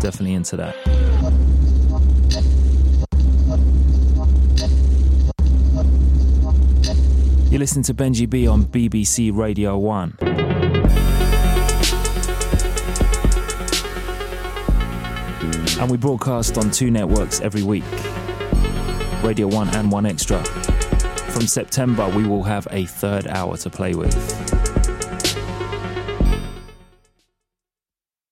Definitely into that. You're listening to Benji B on BBC Radio 1. And we broadcast on 2 networks every week, Radio 1 and 1 Extra. From September, we will have a third hour to play with.